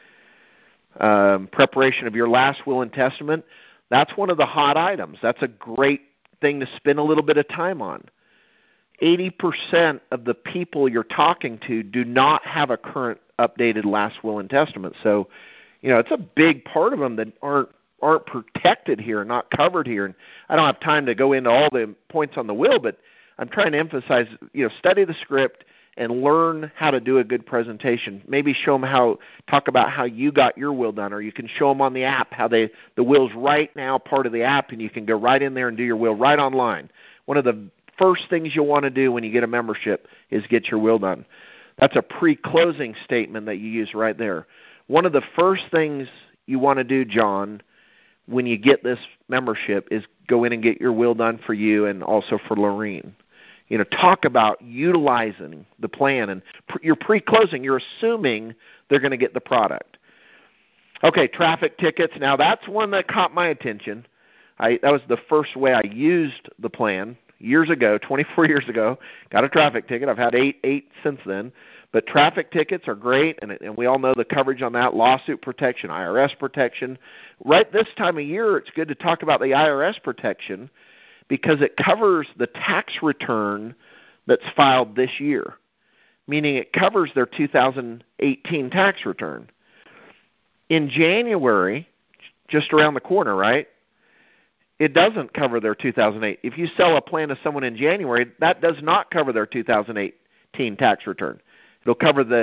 Um, preparation of your last will and testament. That's one of the hot items. That's a great thing to spend a little bit of time on. eighty percent of the people you're talking to do not have a current updated last will and testament. So, you know, it's a big part of them that aren't aren't protected here, not covered here. And I don't have time to go into all the points on the will, but I'm trying to emphasize, you know, study the script and learn how to do a good presentation. Maybe show them how, talk about how you got your will done, or you can show them on the app how they, the will's right now part of the app, and you can go right in there and do your will right online. One of the first things you'll want to do when you get a membership is get your will done. That's a pre-closing statement that you use right there. One of the first things you want to do, John, when you get this membership is go in and get your will done for you and also for Lorene. You know, talk about utilizing the plan. And pre- you're pre-closing. You're assuming they're going to get the product. Okay, traffic tickets. Now, that's one that caught my attention. I, that was the first way I used the plan years ago, twenty-four years ago. Got a traffic ticket. I've had eight, eight since then. But traffic tickets are great, and, and we all know the coverage on that, lawsuit protection, I R S protection. Right this time of year, it's good to talk about the I R S protection because it covers the tax return that's filed this year, meaning it covers their two thousand eighteen tax return. In January, just around the corner, right, it doesn't cover their two thousand eight. If you sell a plan to someone in January, that does not cover their two thousand eighteen tax return. It'll cover the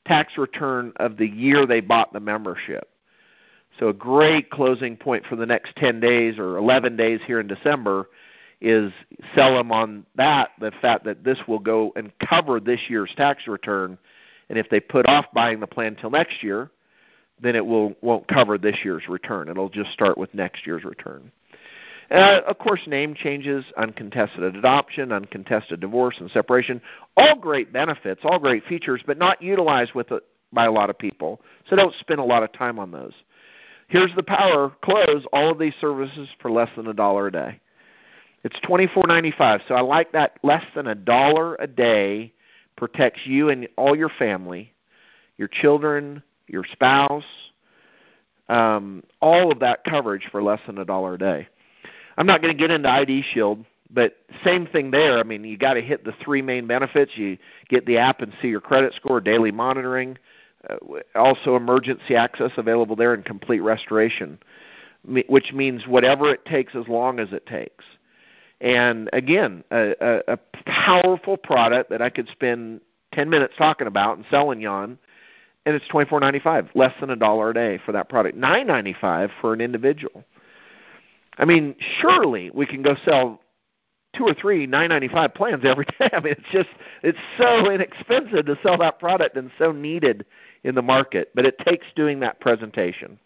tax return of the year they bought the membership. So a great closing point for the next ten days or eleven days here in December is sell them on that, the fact that this will go and cover this year's tax return. And if they put off buying the plan until next year, then it will, won't cover this year's return. It'll just start with next year's return. Uh, of course, name changes, uncontested adoption, uncontested divorce and separation, all great benefits, all great features, but not utilized with a, by a lot of people. So don't spend a lot of time on those. Here's the power. Close all of these services for less than a dollar a day. It's twenty-four ninety-five. So I like that. Less than a dollar a day protects you and all your family, your children, your spouse, um, all of that coverage for less than a dollar a day. I'm not going to get into I D Shield, but same thing there. I mean, you got to hit the three main benefits. You get the app and see your credit score, daily monitoring, uh, also emergency access available there, and complete restoration, which means whatever it takes as long as it takes. And again, a, a, a powerful product that I could spend ten minutes talking about and selling you on, and it's twenty-four ninety-five, less than a dollar a day for that product, nine ninety-five for an individual. I mean, surely we can go sell two or three nine ninety-five plans every day. I mean, it's just it's so inexpensive to sell that product and so needed in the market, but it takes doing that presentation.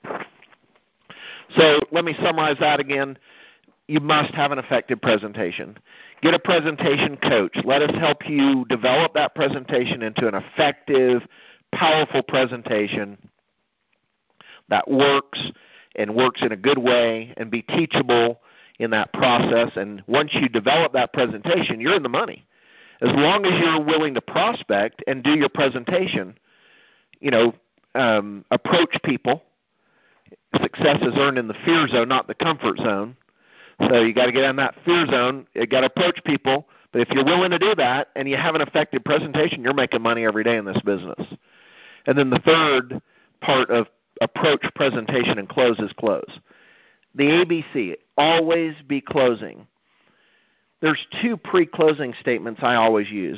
So let me summarize that again. You must have an effective presentation. Get a presentation coach. Let us help you develop that presentation into an effective, powerful presentation that works and works in a good way and be teachable in that process. And once you develop that presentation, you're in the money. As long as you're willing to prospect and do your presentation, you know, um, approach people. Success is earned in the fear zone, not the comfort zone. So you got to get in that fear zone. You got to approach people. But if you're willing to do that and you have an effective presentation, you're making money every day in this business. And then the third part of approach, presentation, and close is close. The A B C, always be closing. There's two pre-closing statements I always use.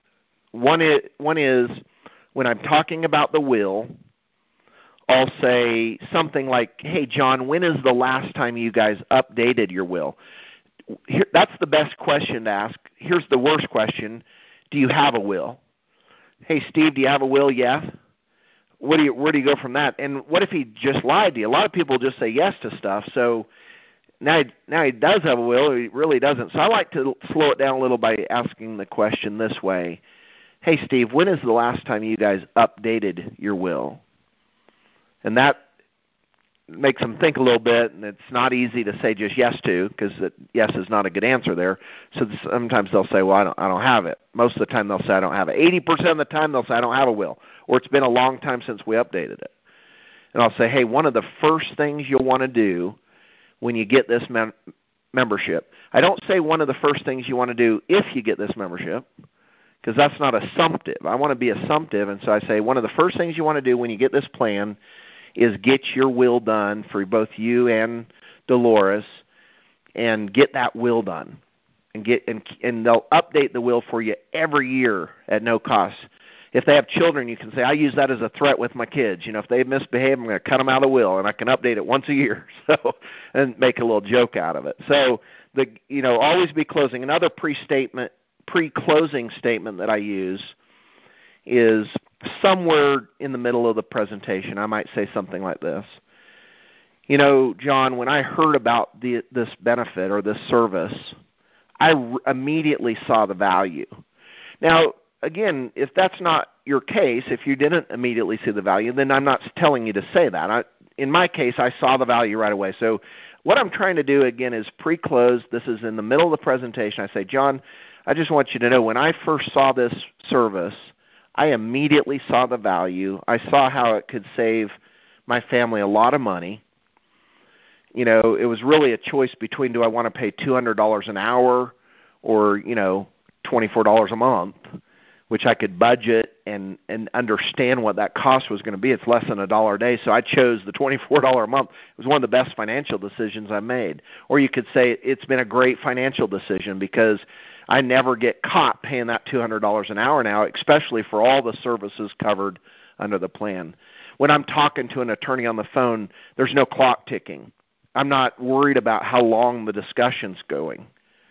One is, one is when I'm talking about the will, I'll say something like, hey, John, when is the last time you guys updated your will? Here, that's the best question to ask. Here's the worst question. Do you have a will? Hey, Steve, do you have a will? Yeah. What do you, where do you go from that? And what if he just lied to you? A lot of people just say yes to stuff. So now he, now he does have a will, or he really doesn't. So I like to slow it down a little by asking the question this way. Hey, Steve, when is the last time you guys updated your will? And that makes them think a little bit, and it's not easy to say just yes to, because yes is not a good answer there. So sometimes they'll say, well, I don't, I don't have it. Most of the time they'll say, I don't have it. eighty percent of the time they'll say, I don't have a will, or it's been a long time since we updated it. And I'll say, hey, one of the first things you'll want to do when you get this mem- membership, I don't say one of the first things you want to do if you get this membership, because that's not assumptive. I want to be assumptive, and so I say one of the first things you want to do when you get this plan is get your will done for both you and Dolores, and get that will done, and get and and they'll update the will for you every year at no cost. If they have children, you can say, I use that as a threat with my kids. You know, if they misbehave, I'm going to cut them out of the will, and I can update it once a year, so and make a little joke out of it. So the you know always be closing. Another pre-statement, pre-closing statement that I use is somewhere in the middle of the presentation. I might say something like this. You know, John, when I heard about the, this benefit or this service, I r- immediately saw the value. Now, again, if that's not your case, if you didn't immediately see the value, then I'm not telling you to say that. I, in my case, I saw the value right away. So what I'm trying to do, again, is pre-close. This is in the middle of the presentation. I say, John, I just want you to know when I first saw this service, I immediately saw the value. I saw how it could save my family a lot of money. You know, it was really a choice between, do I want to pay two hundred dollars an hour or, you know, twenty-four dollars a month, which I could budget and, and understand what that cost was going to be. It's less than a dollar a day, so I chose the twenty-four dollars a month. It was one of the best financial decisions I made. Or you could say it's been a great financial decision because I never get caught paying that two hundred dollars an hour now, especially for all the services covered under the plan. When I'm talking to an attorney on the phone, there's no clock ticking. I'm not worried about how long the discussion's going,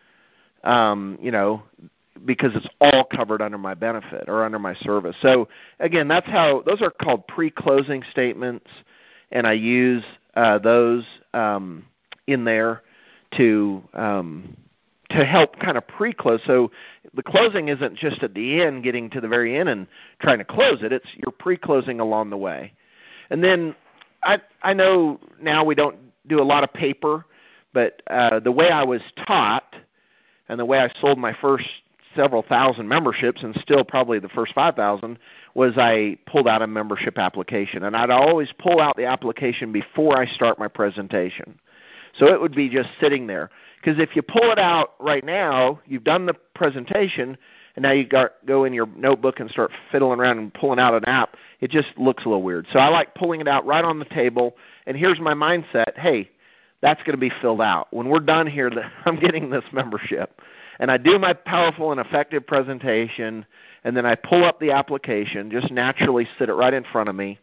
um, you know, because it's all covered under my benefit or under my service. So, again, that's how – those are called pre-closing statements, and I use uh, those um, in there to um, to help kind of pre-close. So the closing isn't just at the end, getting to the very end and trying to close it. It's you're pre-closing along the way. And then I I know now we don't do a lot of paper, but uh, the way I was taught and the way I sold my first several thousand memberships, and still probably the first five thousand, was I pulled out a membership application. And I'd always pull out the application before I start my presentation. So it would be just sitting there. Because if you pull it out right now, you've done the presentation, and now you got, go in your notebook and start fiddling around and pulling out an app, it just looks a little weird. So I like pulling it out right on the table, and here's my mindset. Hey, that's going to be filled out. When we're done here, I'm getting this membership. And I do my powerful and effective presentation, and then I pull up the application, just naturally sit it right in front of me.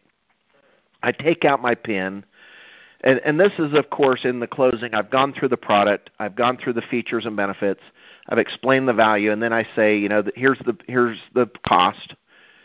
I take out my pen, and, and this is, of course, in the closing. I've gone through the product. I've gone through the features and benefits. I've explained the value, and then I say, you know, here's the here's the cost.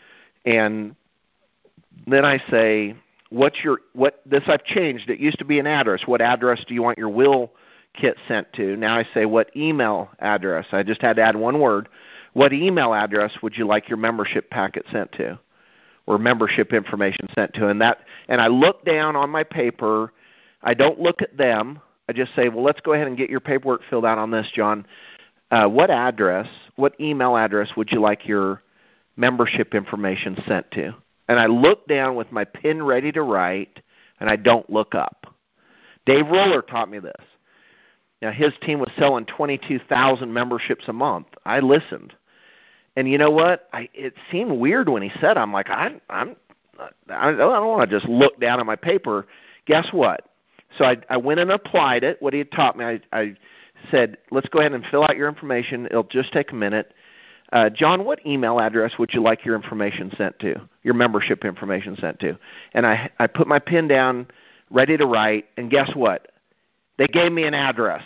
And then I say, what's your what this I've changed. It used to be an address. What address do you want your will kit sent to? Now I say, what email address? I just had to add one word. What email address would you like your membership packet sent to, or membership information sent to? And that, and I look down on my paper. I don't look at them. I just say, well, let's go ahead and get your paperwork filled out on this, John. Uh, what address, what email address would you like your membership information sent to? And I look down with my pen ready to write, and I don't look up. Dave Roller taught me this. Now, his team was selling twenty-two thousand memberships a month. I listened. And you know what? I, it seemed weird when he said it. I'm like, I, I'm, I don't want to just look down at my paper. Guess what? So I, I went and applied it, what he had taught me. I, I said, let's go ahead and fill out your information. It'll just take a minute. Uh, John, what email address would you like your information sent to, your membership information sent to? And I, I put my pen down, ready to write, and guess what? They gave me an address.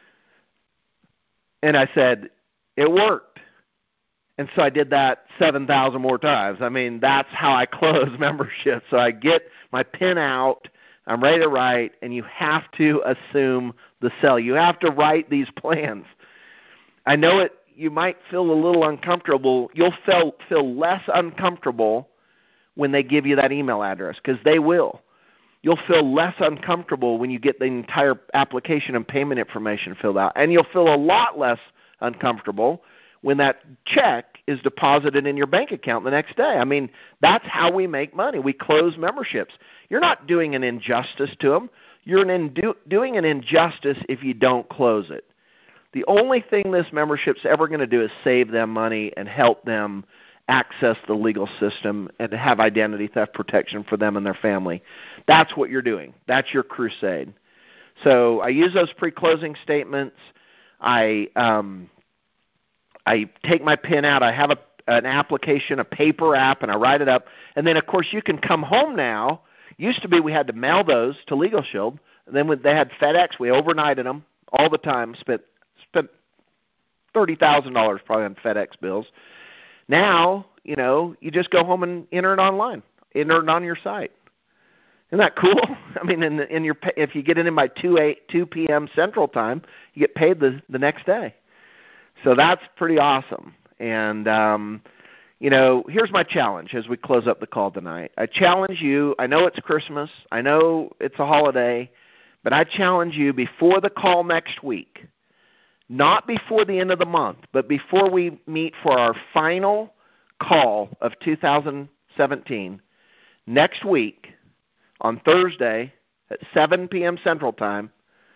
And I said, it worked. And so I did that seven thousand more times. I mean, that's how I close memberships. So I get my pen out, I'm ready to write, and you have to assume the sell. You have to write these plans. I know it. You might feel a little uncomfortable. You'll feel, feel less uncomfortable when they give you that email address, because they will. You'll feel less uncomfortable when you get the entire application and payment information filled out. And you'll feel a lot less uncomfortable when that check is deposited in your bank account the next day. I mean, that's how we make money. We close memberships. You're not doing an injustice to them. You're an indu- doing an injustice if you don't close it. The only thing this membership's ever going to do is save them money and help them access the legal system and to have identity theft protection for them and their family. That's what you're doing. That's your crusade. So I use those pre-closing statements. I um, I take my pen out. I have a, an application, a paper app, and I write it up. And then, of course, you can come home now. Used to be we had to mail those to Legal Shield. And then when they had FedEx, we overnighted them all the time, spent, spent thirty thousand dollars probably on FedEx bills. Now, you know, you just go home and enter it online, enter it on your site. Isn't that cool? I mean, in, in your if you get it in by two p.m. Central Time, you get paid the, the next day. So that's pretty awesome. And, um, you know, here's my challenge as we close up the call tonight. I challenge you. I know it's Christmas. I know it's a holiday. But I challenge you before the call next week, not before the end of the month, but before we meet for our final call of two thousand seventeen, next week on Thursday at seven p.m. Central Time,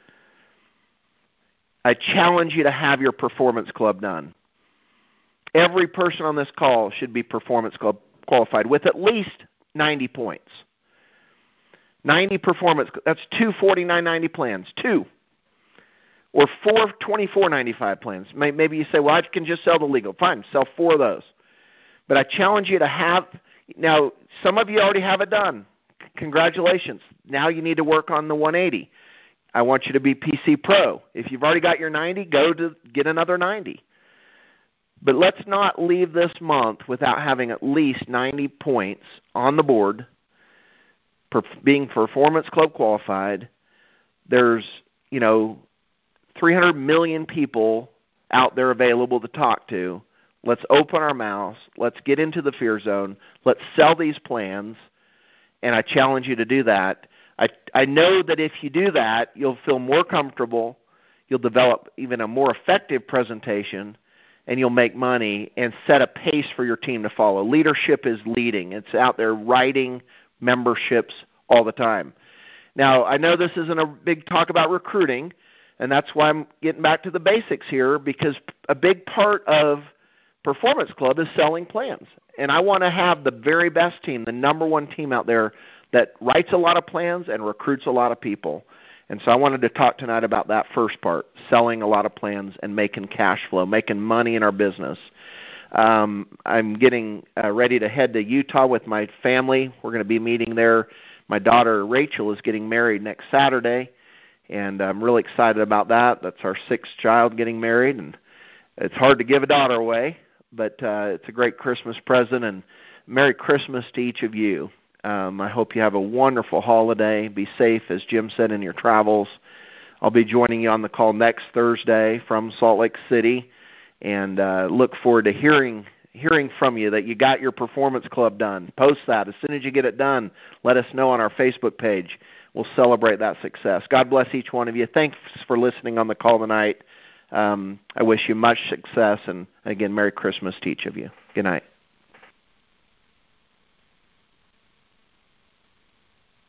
I challenge you to have your Performance Club done. Every person on this call should be Performance Club qualified with at least ninety points. ninety performance, that's two forty-nine ninety plans, two. Or four twenty-four ninety-five plans. Maybe you say, well, I can just sell the legal. Fine, sell four of those. But I challenge you to have Now, some of you already have it done. Congratulations. Now you need to work on the one eighty. I want you to be P C Pro. If you've already got your ninety, go to get another ninety. But let's not leave this month without having at least ninety points on the board, per, being Performance Club qualified. There's, you know, three hundred million people out there available to talk to. Let's open our mouths. Let's get into the fear zone. Let's sell these plans, and I challenge you to do that. I, I know that if you do that, you'll feel more comfortable, you'll develop even a more effective presentation, and you'll make money and set a pace for your team to follow. Leadership is leading. It's out there writing memberships all the time. Now, I know this isn't a big talk about recruiting, and that's why I'm getting back to the basics here, because a big part of Performance Club is selling plans. And I want to have the very best team, the number one team out there that writes a lot of plans and recruits a lot of people. And so I wanted to talk tonight about that first part, selling a lot of plans and making cash flow, making money in our business. Um, I'm getting uh, ready to head to Utah with my family. We're going to be meeting there. My daughter Rachel is getting married next Saturday, and I'm really excited about that. That's our sixth child getting married, and it's hard to give a daughter away, but uh, it's a great Christmas present, and Merry Christmas to each of you. Um, I hope you have a wonderful holiday. Be safe, as Jim said, in your travels. I'll be joining you on the call next Thursday from Salt Lake City, and uh, look forward to hearing hearing from you that you got your Performance Club done. Post that. As soon as you get it done, let us know on our Facebook page. We'll celebrate that success. God bless each one of you. Thanks for listening on the call tonight. Um, I wish you much success, and again, Merry Christmas to each of you. Good night.